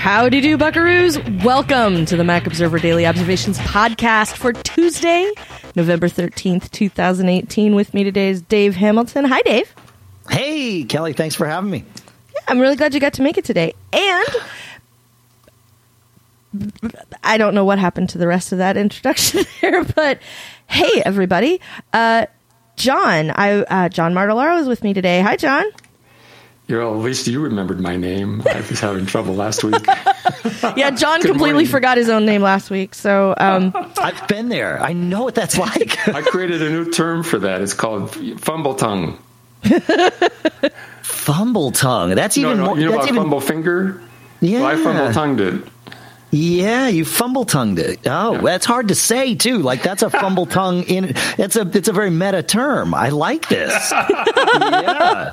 Howdy do, buckaroos. Welcome to the Mac Observer Daily Observations podcast for Tuesday, November 13th, 2018. With me today is Dave Hamilton. Hi, Dave. Hey, Kelly. Thanks for having me. Yeah, I'm really glad you got to make it today. And I don't know what happened to the rest of that introduction there, but hey, everybody. John Martellaro is with me today. Hi, John. At least you remembered my name. I was having trouble last week. Yeah, John completely forgot his own name last week. So I've been there. I know what that's like. I created a new term for that. It's called fumble tongue. Fumble tongue. That's even more. You know about fumble finger? Yeah. Well, I fumble tongued it. Yeah, you fumble tongued it. Oh, yeah. That's hard to say too. Like that's a fumble tongue it's a very meta term. I like this. Yeah.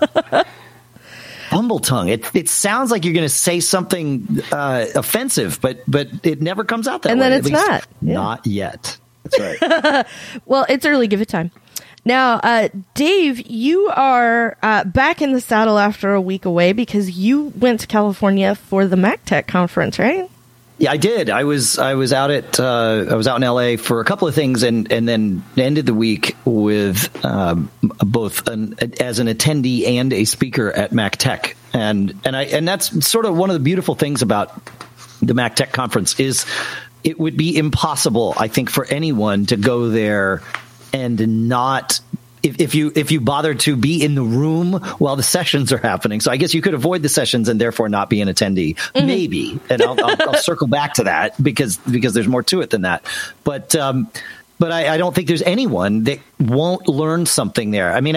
Fumble tongue. It sounds like you're going to say something offensive, but it never comes out that way. And then it's not. Yeah. Not yet. That's right. Well, it's early. Give it time. Now, Dave, you are back in the saddle after a week away because you went to California for the MacTech conference, right? Yeah, I did. I was out in LA for a couple of things, and then ended the week with both as an attendee and a speaker at MacTech, and that's sort of one of the beautiful things about the MacTech conference is it would be impossible, I think, for anyone to go there and not. If you bother to be in the room while the sessions are happening. So I guess you could avoid the sessions and therefore not be an attendee. Mm-hmm. Maybe. And I'll circle back to that because there's more to it than that. But I don't think there's anyone that won't learn something there. I mean,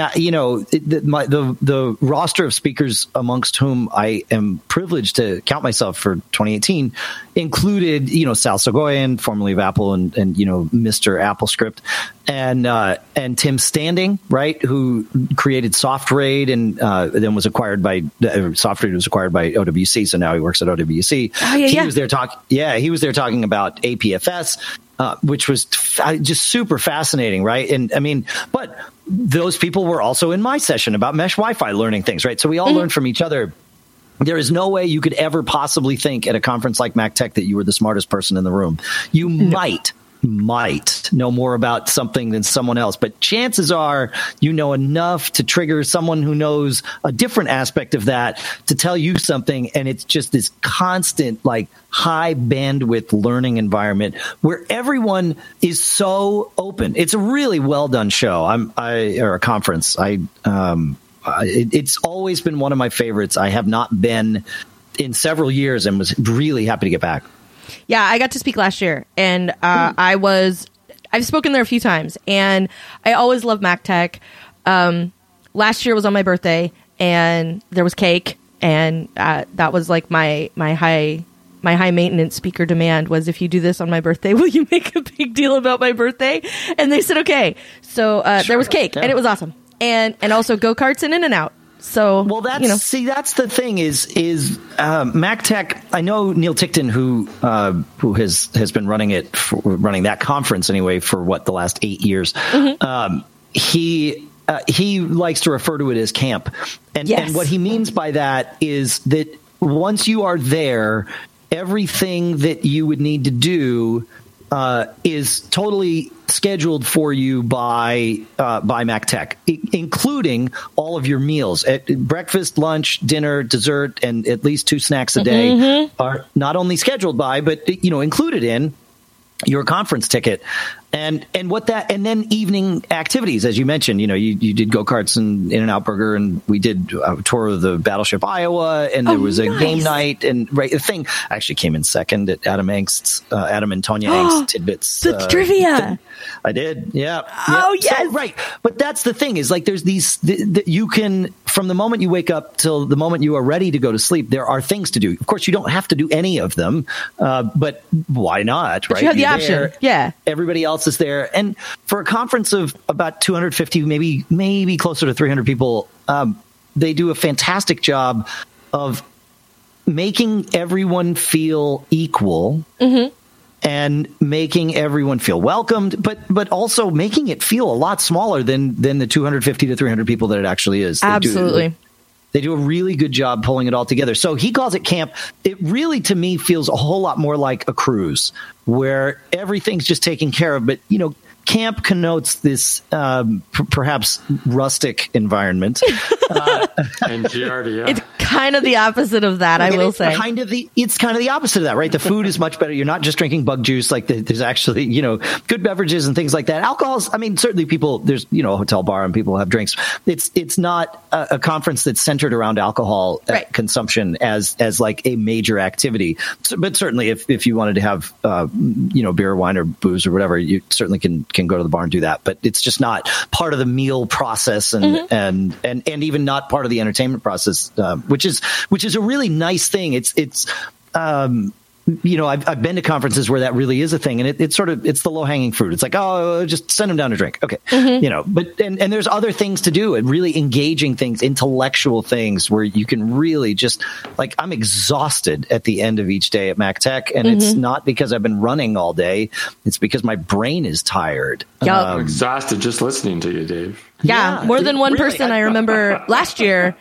the roster of speakers amongst whom I am privileged to count myself for 2018 included, Sal Soghoian, formerly of Apple, and Mr. AppleScript, and Tim Standing, right, who created SoftRaid and then was acquired by SoftRaid was acquired by OWC, so now he works at OWC. Oh, yeah, he was there talking about APFS. Which was just super fascinating, right? And I mean, but those people were also in my session about mesh Wi-Fi learning things, right? So we all learned from each other. There is no way you could ever possibly think at a conference like MacTech that you were the smartest person in the room. You might know more about something than someone else, but chances are you know enough to trigger someone who knows a different aspect of that to tell you something, and it's just this constant, like, high bandwidth learning environment where everyone is so open. It's a really well done show. Or a conference. It's always been one of my favorites. I have not been in several years and was really happy to get back. Yeah, I got to speak last year, and I've spoken there a few times, and I always love MacTech. Last year was on my birthday, and there was cake, and that was like my high maintenance speaker demand was, if you do this on my birthday, will you make a big deal about my birthday? And they said okay. So there was cake, and it was awesome, and also go-karts and In-N-Out. So, well, that's the thing is MacTech. I know Neil Tickton, who has been running that conference anyway for the last 8 years. Mm-hmm. He likes to refer to it as camp, and what he means by that is that once you are there, everything that you would need to do is totally scheduled for you by MacTech, including all of your meals. Breakfast, lunch, dinner, dessert, and at least 2 snacks a day are not only scheduled by, but included in your conference ticket. And then evening activities, as you mentioned, you did go-karts and In-N-Out Burger, and we did a tour of the Battleship Iowa, and there was a game night, and the thing I actually came in second at Adam and Tonya Angst's Tidbits. The trivia. I did. Yeah. Oh, yes. So, right. But that's the thing is, like, there's these, you can, from the moment you wake up till the moment you are ready to go to sleep, there are things to do. Of course, you don't have to do any of them, but why not, right? You have the option. Yeah. Everybody else is there. And for a conference of about 250, maybe closer to 300 people, they do a fantastic job of making everyone feel equal. Mm-hmm. And making everyone feel welcomed, but also making it feel a lot smaller than the 250 to 300 people that it actually is. Absolutely. They do a really good job pulling it all together. So he calls it camp. It really, to me, feels a whole lot more like a cruise where everything's just taken care of. But, camp connotes this perhaps rustic environment. And Giardia. It's kind of the opposite of that, I will say. It's kind of the opposite of that, right? The food is much better. You're not just drinking bug juice. Like there's actually, good beverages and things like that. Alcohol's, certainly people, there's, a hotel bar and people have drinks. It's not a conference that's centered around alcohol consumption as like a major activity. So, but certainly if you wanted to have, beer, wine, or booze or whatever, you certainly can go to the bar and do that. But it's just not part of the meal process and even not part of the entertainment process, which is a really nice thing. I've been to conferences where that really is a thing, and it's the low hanging fruit. It's like, oh, just send them down to drink. Okay. But there's other things to do, and really engaging things, intellectual things where you can really just I'm exhausted at the end of each day at MacTech, and it's not because I've been running all day. It's because my brain is tired. I'm exhausted just listening to you, Dave. Yeah, more than one person I remember last year,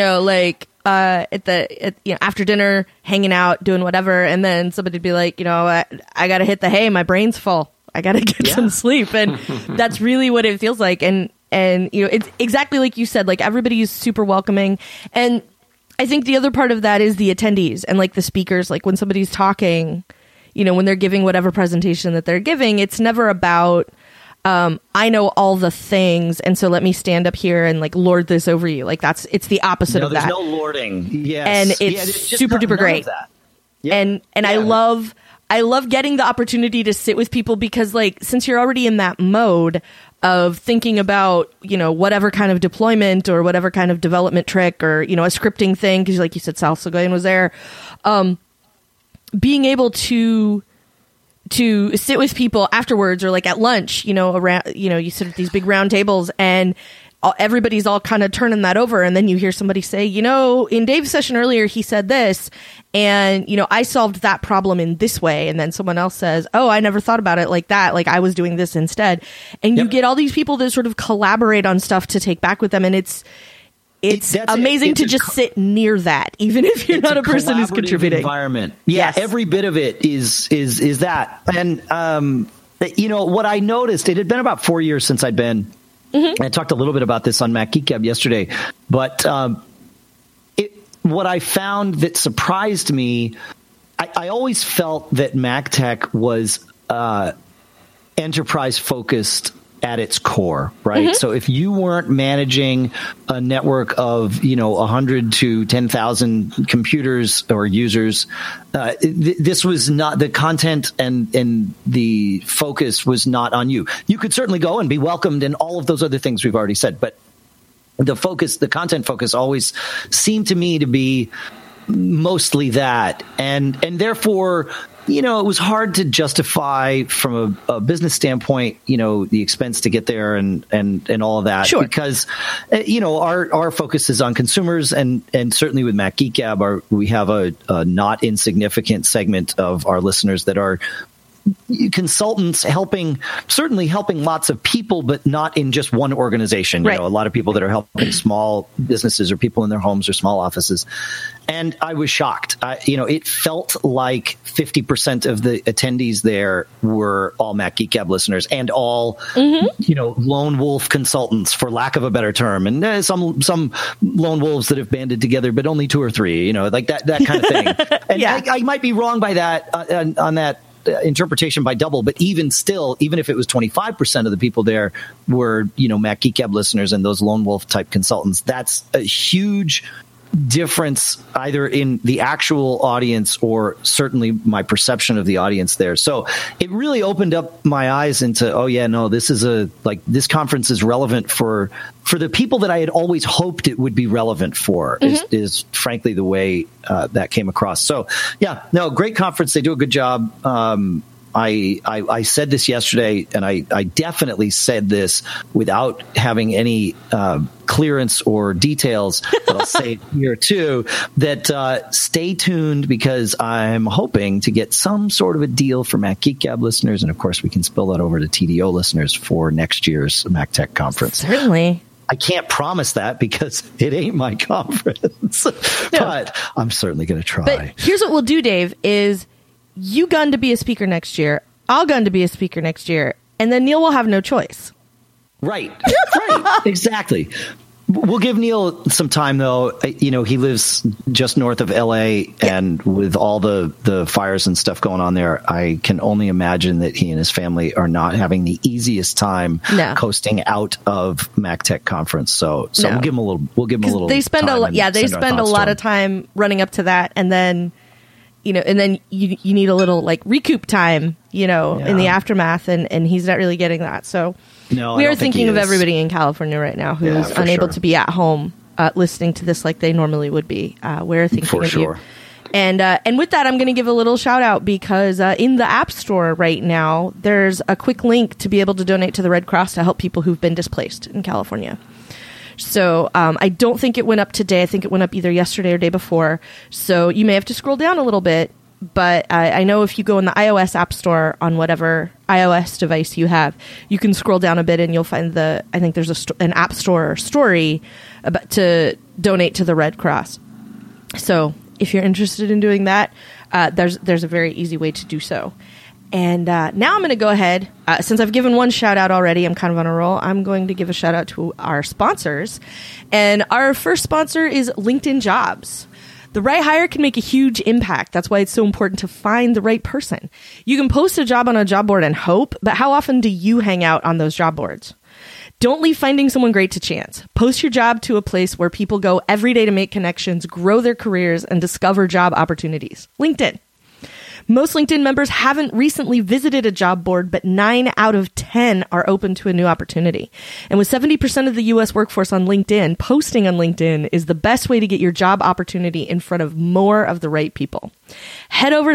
after dinner, hanging out, doing whatever, and then somebody'd be like, I got to hit the hay. My brain's full. I got to get some sleep, and that's really what it feels like. And it's exactly like you said. Like everybody is super welcoming, and I think the other part of that is the attendees and the speakers. Like when somebody's talking, when they're giving whatever presentation that they're giving, it's never about I know all the things, and so let me stand up here and lord this over you. It's the opposite of that. There's no lording. Yes. And it's super duper great. Yep. And I love getting the opportunity to sit with people because since you're already in that mode of thinking about, whatever kind of deployment or whatever kind of development trick or, a scripting thing, because like you said, Sal Soghoian was there, being able to sit with people afterwards or at lunch, around, you sit at these big round tables and everybody's all kind of turning that over. And then you hear somebody say, in Dave's session earlier, he said this and, I solved that problem in this way. And then someone else says, oh, I never thought about it like that. I was doing this instead. And you get all these people that sort of collaborate on stuff to take back with them. And it's amazing to just sit near that, even if you're not a person who's contributing. Environment. Yeah, yes. Every bit of it is that. And, what I noticed, it had been about 4 years since I'd been, I talked a little bit about this on Mac Geek Gab yesterday, but what I found that surprised me, I always felt that MacTech was enterprise focused at its core, right? So if you weren't managing a network of, 100 to 10,000 computers or users, this was not the content and the focus was not on you. You could certainly go and be welcomed and all of those other things we've already said, but the content focus always seemed to me to be mostly that. And therefore, it was hard to justify from a business standpoint, the expense to get there and all of that. Sure. Because, our focus is on consumers and certainly with Mac Geek Gab, we have a not insignificant segment of our listeners that are consultants certainly helping lots of people, but not in just one organization. Right. A lot of people that are helping small businesses or people in their homes or small offices. And I was shocked. It felt like 50% of the attendees there were all Mac Geek Gab listeners and all, lone wolf consultants, for lack of a better term. And some lone wolves that have banded together, but only 2 or 3, that kind of thing. And yeah. I might be wrong by that on that interpretation by double, but even if it was 25% of the people there were, Mac Geek Gab listeners and those lone wolf type consultants, that's a huge difference either in the actual audience or certainly my perception of the audience there. So it really opened up my eyes into, this conference is relevant for the people that I had always hoped it would be relevant for is frankly the way that came across. So great conference. They do a good job. I said this yesterday, and I definitely said this without having any clearance or details, but I'll say it here too, that stay tuned because I'm hoping to get some sort of a deal for Mac Geek Gab listeners, and of course we can spill that over to TDO listeners for next year's MacTech conference. Certainly. I can't promise that because it ain't my conference, but I'm certainly going to try. But here's what we'll do, Dave, is you gun to be a speaker next year. I'll gun to be a speaker next year. And then Neil will have no choice. Right. Exactly. We'll give Neil some time, though. He lives just north of L.A., and with all the fires and stuff going on there, I can only imagine that he and his family are not having the easiest time coasting out of MacTech conference. So we'll give him a little. They spend they spend a lot of time running up to that, and then you need a little like recoup time, in the aftermath, and he's not really getting that. So. No, we are thinking of everybody in California right now who is unable to be at home listening to this like they normally would be. We're thinking of you. And with that, I'm going to give a little shout out because in the App Store right now, there's a quick link to be able to donate to the Red Cross to help people who've been displaced in California. So I don't think it went up today. I think it went up either yesterday or day before. So you may have to scroll down a little bit. But I know if you go in the iOS App Store on whatever iOS device you have, you can scroll down a bit and you'll find I think there's an App Store story about to donate to the Red Cross. So if you're interested in doing that, there's a very easy way to do so. And now I'm going to go ahead. Since I've given one shout out already, I'm kind of on a roll. I'm going to give a shout out to our sponsors. And our first sponsor is LinkedIn Jobs. The right hire can make a huge impact. That's why it's so important to find the right person. You can post a job on a job board and hope, but how often do you hang out on those job boards? Don't leave finding someone great to chance. Post your job to a place where people go every day to make connections, grow their careers, and discover job opportunities. LinkedIn. Most LinkedIn members haven't recently visited a job board, but 9 out of 10 are open to a new opportunity. And with 70% of the U.S. workforce on LinkedIn, posting on LinkedIn is the best way to get your job opportunity in front of more of the right people. Head over to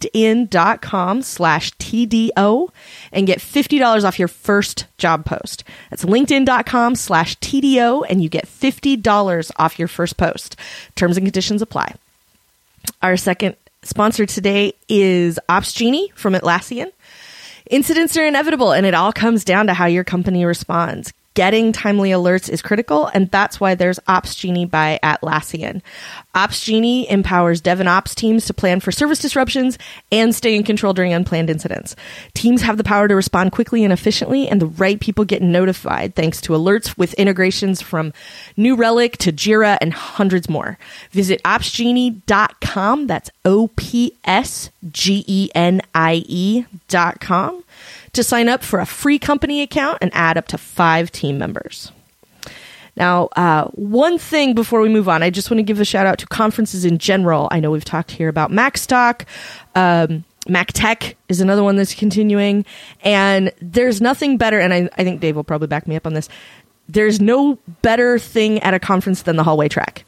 linkedin.com/TDO and get $50 off your first job post. That's linkedin.com/TDO and you get $50 off your first post. Terms and conditions apply. Our second sponsor today is Opsgenie from Atlassian. Incidents are inevitable, and it all comes down to how your company responds. Getting timely alerts is critical, and that's why there's Opsgenie by Atlassian. Opsgenie empowers dev and ops teams to plan for service disruptions and stay in control during unplanned incidents. Teams have the power to respond quickly and efficiently, and the right people get notified thanks to alerts with integrations from New Relic to Jira and hundreds more. Visit opsgenie.com. That's OPSGENIE.com. to sign up for a free company account and add up to 5 team members. Now, one thing before we move on, I just want to give a shout out to conferences in general. I know we've talked here about MacStock. MacTech is another one that's continuing. And there's nothing better, and I think Dave will probably back me up on this. There's no better thing at a conference than the hallway track.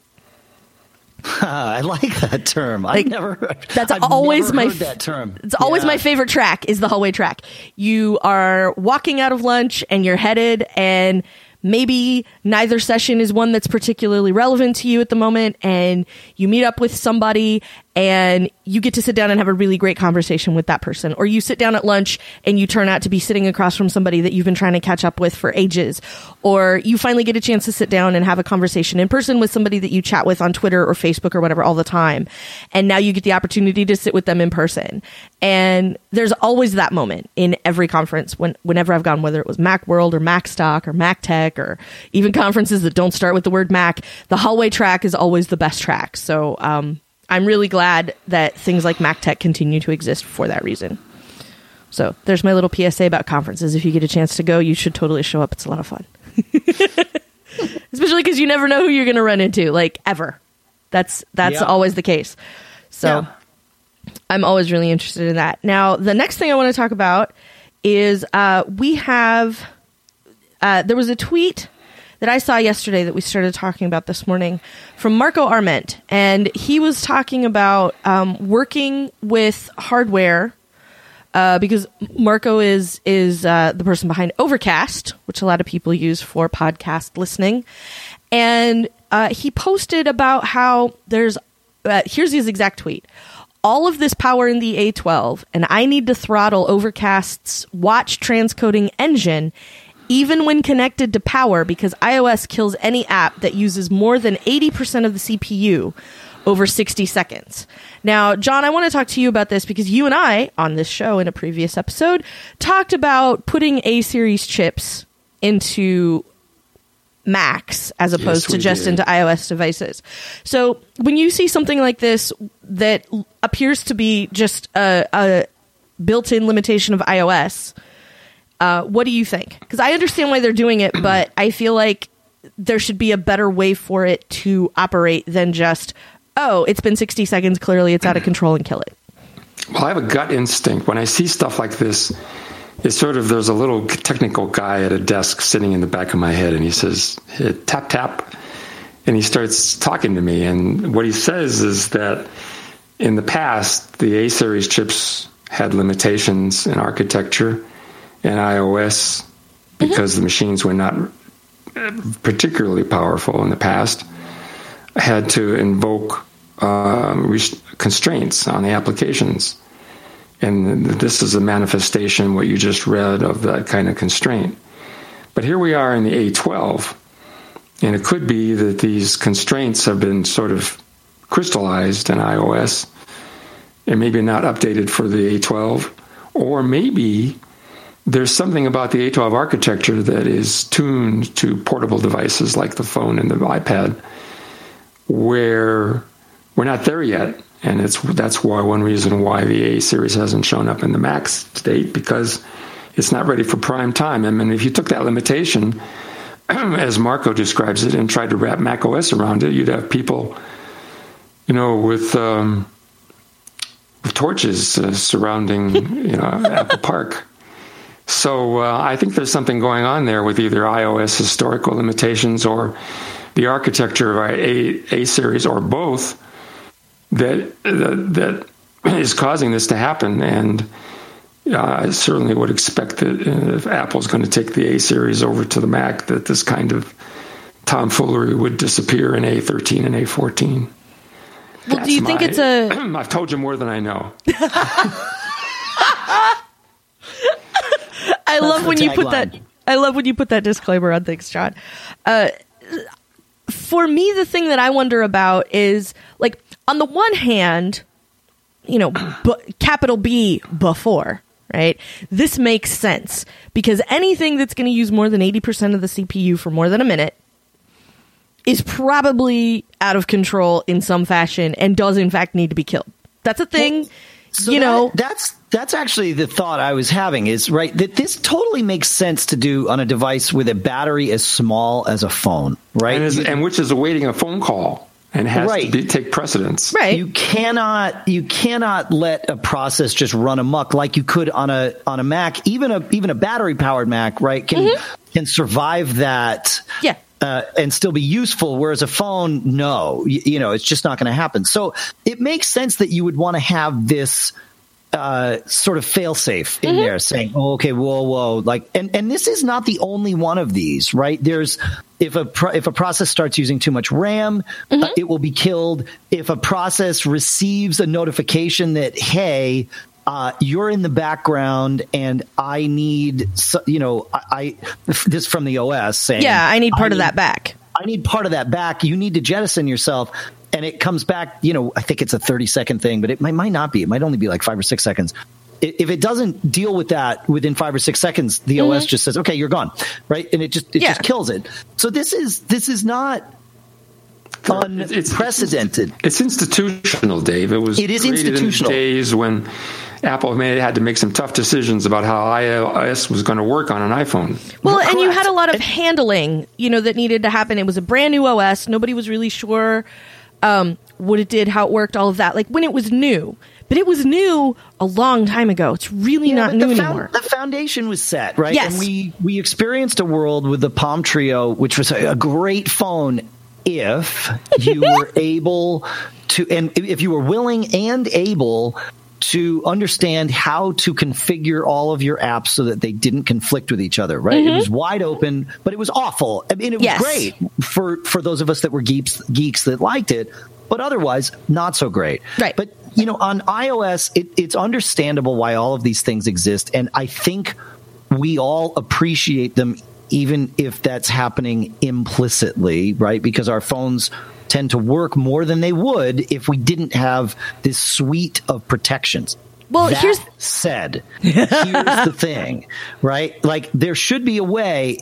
I like that term. I've never heard that term. It's always my favorite track is the hallway track. You are walking out of lunch and you're headed, and maybe neither session is one that's particularly relevant to you at the moment, and you meet up with somebody and you get to sit down and have a really great conversation with that person. Or you sit down at lunch and you turn out to be sitting across from somebody that you've been trying to catch up with for ages. Or you finally get a chance to sit down and have a conversation in person with somebody that you chat with on Twitter or Facebook or whatever all the time. And now you get the opportunity to sit with them in person. And there's always that moment in every conference whenever I've gone, whether it was Macworld or MacStock or MacTech or even conferences that don't start with the word Mac, the hallway track is always the best track. So, I'm really glad that things like MacTech continue to exist for that reason. So there's my little PSA about conferences. If you get a chance to go, you should totally show up. It's a lot of fun. Especially because you never know who you're going to run into, like, ever. That's always the case. So I'm always really interested in that. Now, the next thing I want to talk about is we have... there was a tweet that I saw yesterday that we started talking about this morning from Marco Arment. And he was talking about working with hardware because Marco is the person behind Overcast, which a lot of people use for podcast listening. And he posted about how there's, here's his exact tweet. All of this power in the A12, and I need to throttle Overcast's watch transcoding engine even when connected to power, because iOS kills any app that uses more than 80% of the CPU over 60 seconds. Now, John, I want to talk to you about this because you and I, on this show in a previous episode, talked about putting A-series chips into Macs as opposed to just into iOS devices. So when you see something like this that appears to be just a built-in limitation of iOS, what do you think? Because I understand why they're doing it, but I feel like there should be a better way for it to operate than just, oh, it's been 60 seconds, clearly it's out of control, and kill it. Well, I have a gut instinct. When I see stuff like this, it's sort of, there's a little technical guy at a desk sitting in the back of my head, and he says, tap, tap, and he starts talking to me. And what he says is that in the past, the A-series chips had limitations in architecture and iOS because the machines were not particularly powerful in the past, had to invoke constraints on the applications. And this is a manifestation, what you just read, of that kind of constraint. But here we are in the A12, and it could be that these constraints have been sort of crystallized in iOS and maybe not updated for the A12, or maybe there's something about the A12 architecture that is tuned to portable devices like the phone and the iPad, where we're not there yet. And that's why one reason why the A-series hasn't shown up in the Mac state, because it's not ready for prime time. I mean, if you took that limitation, as Marco describes it, and tried to wrap Mac OS around it, you'd have people, with torches surrounding, Apple Park. So I think there's something going on there with either iOS historical limitations or the architecture of A-series, or both, that is causing this to happen. And I certainly would expect that if Apple's going to take the A-series over to the Mac, that this kind of tomfoolery would disappear in A13 and A14. Well, do you think it's a... I've told you more than I know. I love when you put that. I love when you put that disclaimer on things, John. For me, the thing that I wonder about is, like, on the one hand, capital B before, right? This makes sense because anything that's going to use more than 80% of the CPU for more than a minute is probably out of control in some fashion and does in fact need to be killed. That's a thing. Well, so that's actually the thought I was having, is right that this totally makes sense to do on a device with a battery as small as a phone, right? And which is awaiting a phone call and has to take precedence. Right. You cannot let a process just run amok like you could on a Mac. Even a battery powered Mac, right, can survive that. Yeah. And still be useful, whereas a phone, no, it's just not going to happen. So it makes sense that you would want to have this sort of fail-safe in there, saying, "Oh, okay, whoa," like, and this is not the only one of these, right? There's if a process starts using too much RAM, it will be killed. If a process receives a notification that, hey, you're in the background, and I need, this from the OS saying, I need part of that back. I need part of that back. You need to jettison yourself. And it comes back, I think it's a 30-second thing, but it might not be. It might only be like 5 or 6 seconds. If it doesn't deal with that within 5 or 6 seconds, the OS just says, okay, you're gone. Right. And it just kills it. So this is not unprecedented. It's institutional, Dave. It is institutional. In days when Apple had to make some tough decisions about how iOS was going to work on an iPhone. Well, and you had a lot of handling, that needed to happen. It was a brand new OS. Nobody was really sure what it did, how it worked, all of that. Like when it was new. But it was new a long time ago. It's really not new anymore. The foundation was set, right? Yes. And we experienced a world with the Palm Trio, which was a great phone if you were able to, and if you were willing and able to understand how to configure all of your apps so that they didn't conflict with each other, right? It was wide open, but it was awful. I mean, it was great for those of us that were geeks that liked it, but otherwise not so great. Right. But, on iOS, it's understandable why all of these things exist, and I think we all appreciate them even if that's happening implicitly, right? Because our phones tend to work more than they would if we didn't have this suite of protections. Well, here's the thing, right? Like, there should be a way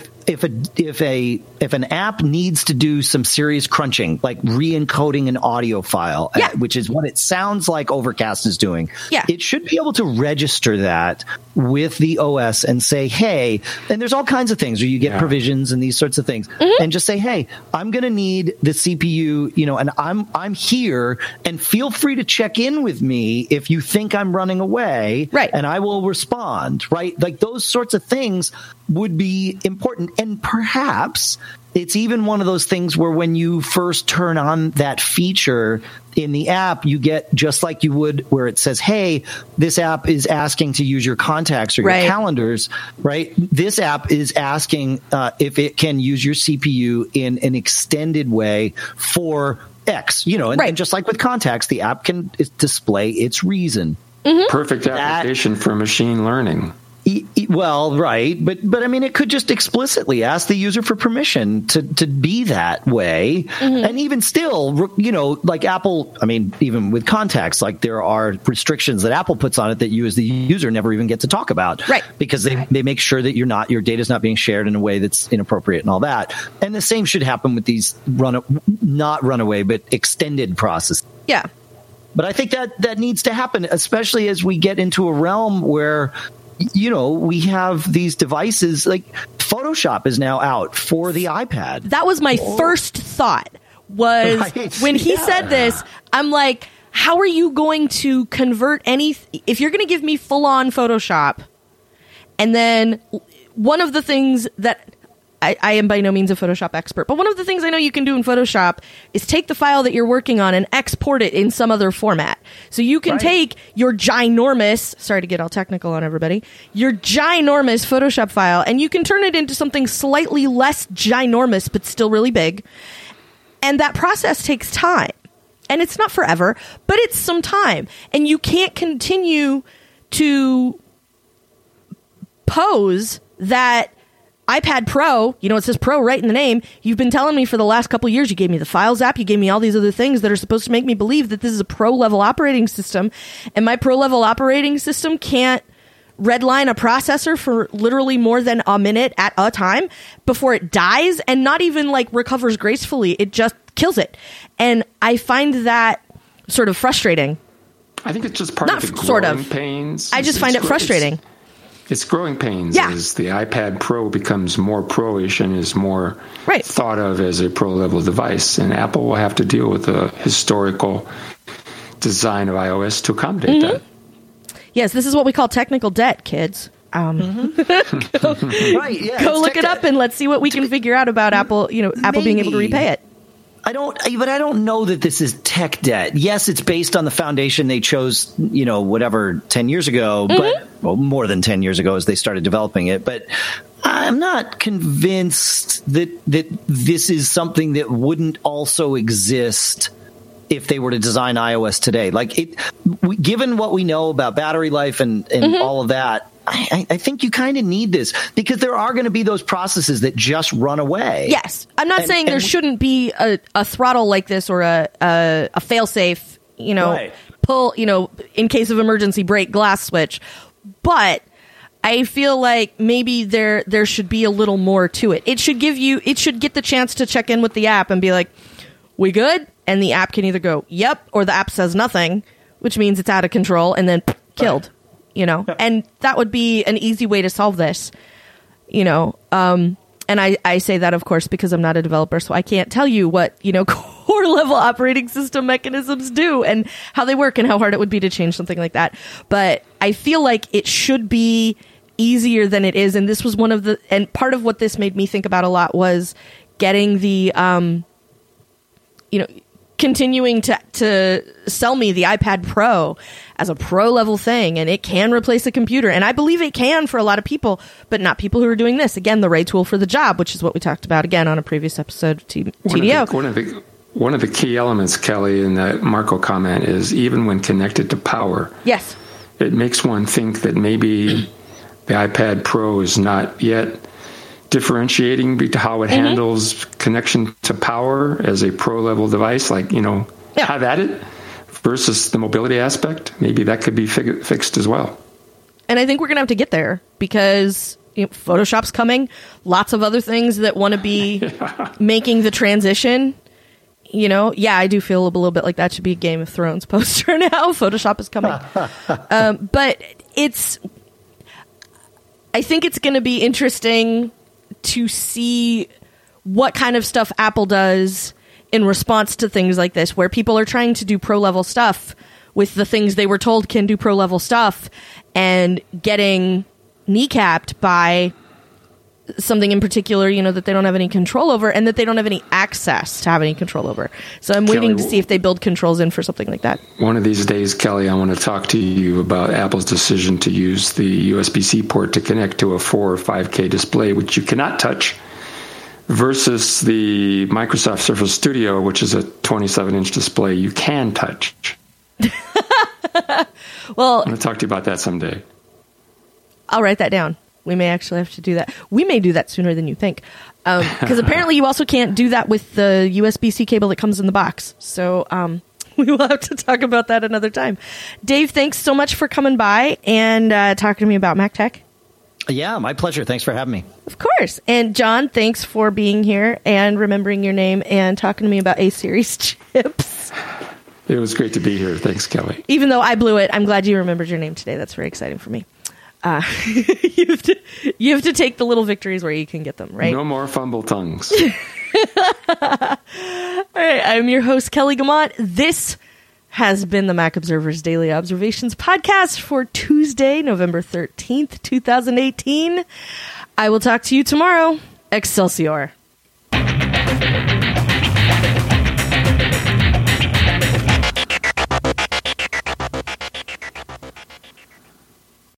if an app needs to do some serious crunching, like re-encoding an audio file, which is what it sounds like Overcast is doing. Yeah. It should be able to register that with the OS and say, hey, and there's all kinds of things where you get provisions and these sorts of things, and just say, hey, I'm going to need the CPU, and I'm here, and feel free to check in with me if you think I'm running away, right? And I will respond, right? Like, those sorts of things would be important. And perhaps it's even one of those things where when you first turn on that feature in the app, you get just like you would where it says, hey, this app is asking to use your contacts or your calendars, right? This app is asking if it can use your CPU in an extended way for X, and just like with contacts, the app can display its reason. Mm-hmm. Perfect application for machine learning. Well, right. But I mean, it could just explicitly ask the user for permission to be that way. Mm-hmm. And even still, like Apple, I mean, even with contacts, like there are restrictions that Apple puts on it that you as the user never even get to talk about. Right. Because they make sure that your data is not being shared in a way that's inappropriate and all that. And the same should happen with these not runaway, but extended processes. Yeah. But I think that needs to happen, especially as we get into a realm where we have these devices, like Photoshop is now out for the iPad. That was my first thought was when he said this, I'm like, how are you going to convert if you're going to give me full on Photoshop? And then one of the things that I am by no means a Photoshop expert, but one of the things I know you can do in Photoshop is take the file that you're working on and export it in some other format. So you can take your ginormous, sorry to get all technical on everybody, your ginormous Photoshop file, and you can turn it into something slightly less ginormous, but still really big. And that process takes time. And it's not forever, but it's some time. And you can't continue to pose that iPad Pro, it says Pro right in the name. You've been telling me for the last couple of years, you gave me the Files app, you gave me all these other things that are supposed to make me believe that this is a pro-level operating system, and my pro-level operating system can't redline a processor for literally more than a minute at a time before it dies, and not even like recovers gracefully. It just kills it. And I find that sort of frustrating. I think it's just part of the growing pains. I just find it frustrating. It's growing pains as the iPad Pro becomes more pro-ish and is more thought of as a pro-level device. And Apple will have to deal with the historical design of iOS to accommodate that. Yes, this is what we call technical debt, kids. Go look it up and let's see what we can figure out about Apple, Apple being able to repay it. I don't know that this is tech debt. Yes, it's based on the foundation they chose, 10 years ago, but more than 10 years ago as they started developing it. But I'm not convinced that this is something that wouldn't also exist if they were to design iOS today. Like given what we know about battery life and all of that, I think you kind of need this because there are going to be those processes that just run away. Yes. I'm not saying there shouldn't be a throttle like this or a fail-safe, pull, in case of emergency break glass switch. But I feel like maybe there should be a little more to it. It should get the chance to check in with the app and be like, we good? And the app can either go, yep, or the app says nothing, which means it's out of control and then killed. And that would be an easy way to solve this, and I say that, of course, because I'm not a developer, so I can't tell you what, core level operating system mechanisms do and how they work and how hard it would be to change something like that. But I feel like it should be easier than it is. And this was and part of what this made me think about a lot was getting the, continuing to sell me the iPad Pro as a pro level thing, and it can replace a computer, and I believe it can for a lot of people, but not people who are doing this. Again, the right tool for the job, which is what we talked about again on a previous episode of TDO. One of the key elements, Kelly, in that Marco comment is even when connected to power. Yes, it makes one think that maybe the iPad Pro is not yet differentiating between how it handles connection to power as a pro level device, like, have at it, versus the mobility aspect. Maybe that could be fixed as well. And I think we're going to have to get there because Photoshop's coming. Lots of other things that want to be making the transition. I do feel a little bit like that should be a Game of Thrones poster now. Photoshop is coming. But I think it's going to be interesting to see what kind of stuff Apple does in response to things like this, where people are trying to do pro-level stuff with the things they were told can do pro-level stuff and getting kneecapped by something in particular, that they don't have any control over and that they don't have any access to have any control over. So I'm waiting to see if they build controls in for something like that. One of these days, Kelly, I want to talk to you about Apple's decision to use the USB-C port to connect to a 4 or 5K display, which you cannot touch, versus the Microsoft Surface Studio, which is a 27-inch display you can touch. Well, I'm going to talk to you about that someday. I'll write that down. We may actually have to do that. We may do that sooner than you think. Because apparently you also can't do that with the USB-C cable that comes in the box. So we will have to talk about that another time. Dave, thanks so much for coming by and talking to me about Mac Tech. Yeah, my pleasure. Thanks for having me. Of course. And John, thanks for being here and remembering your name and talking to me about A-Series chips. It was great to be here. Thanks, Kelly. Even though I blew it, I'm glad you remembered your name today. That's very exciting for me. You have to take the little victories where you can get them, right? No more fumble tongues. All right, I'm your host, Kelly Guimont. This has been the Mac Observer's Daily Observations podcast for Tuesday, November 13th, 2018. I will talk to you tomorrow. Excelsior.